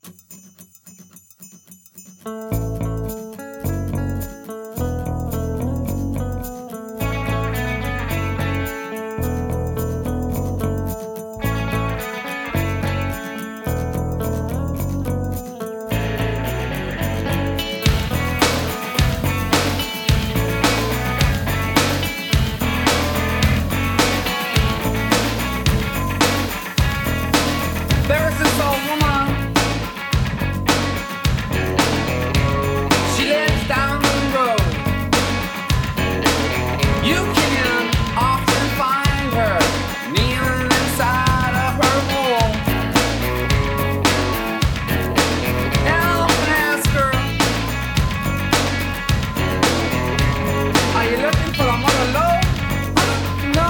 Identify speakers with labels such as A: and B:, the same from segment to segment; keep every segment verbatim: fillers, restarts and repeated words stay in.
A: There's this old woman. She lives down the road. You can often find her kneeling inside of her home. And I often ask her, are you looking for a mother load? No.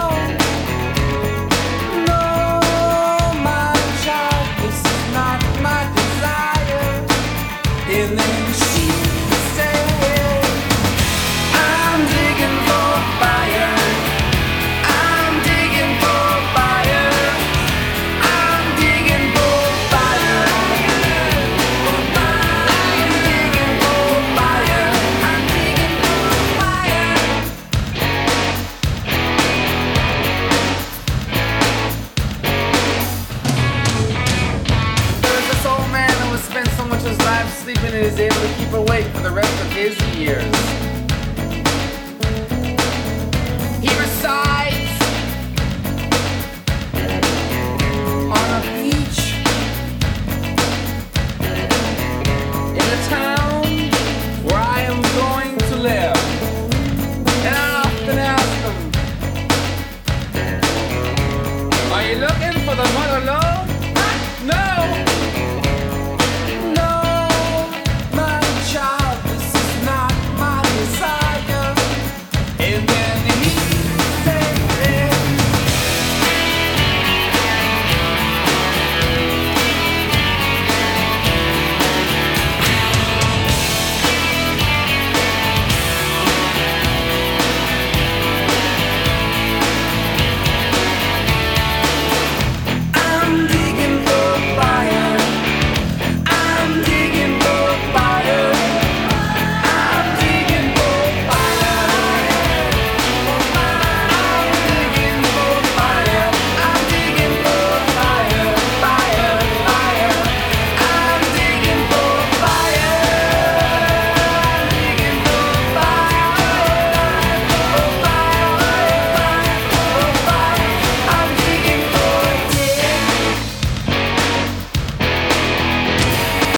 A: And then she said, I'm digging for fire. I'm digging for fire. I'm digging for fire. I'm digging for fire. I'm digging for fire. There's this old man who has spent so much of his life sleeping and is able to keep awake for the rest of his years.